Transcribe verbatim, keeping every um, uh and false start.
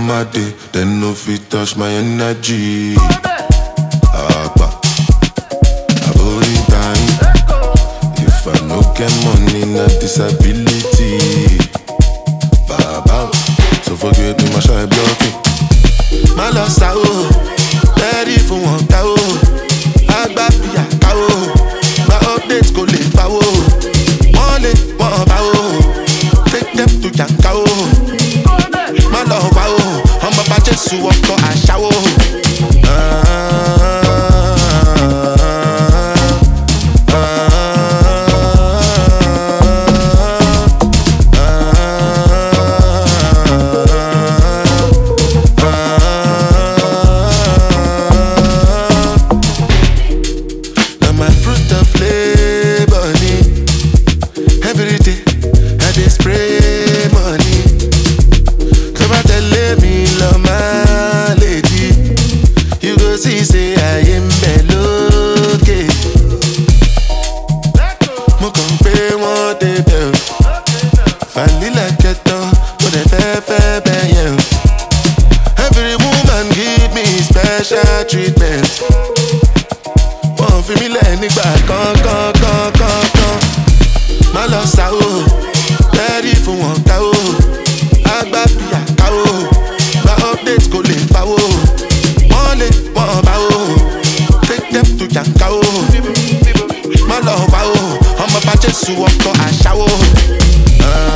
my day, then no fit touch my energy. Agba, abori time. If I no get money, na disability. Baba, so forget me, my shy blocking. My loss out, ready for one cow. Agba pia cow, my updates go late power. One late, one power. Take them to Yankao. My love, I'm a batch of suwako and shower. Now my fruit of labor, every day I dey spray money. Come out and let me love my lady. You go see, say I am below. Mo kàn pé wọ́n débẹ̀ o. Vanilla kẹtàn, mo dẹ̀ fẹ́ fẹ́ bẹ́yẹn o. Every woman give me special treatment. Wọ́n fi mí lẹ̀ nígbà kan kan kan kan kan. Má lọ sá o, ready fún wọn ká o. Agba pia ká o, gba update kò lè pa o. Wọ́n lè wọ́n bá o, take them to Yanka o. Má lọ wá o, ọmọ bá Jésù ọkọ àṣà o.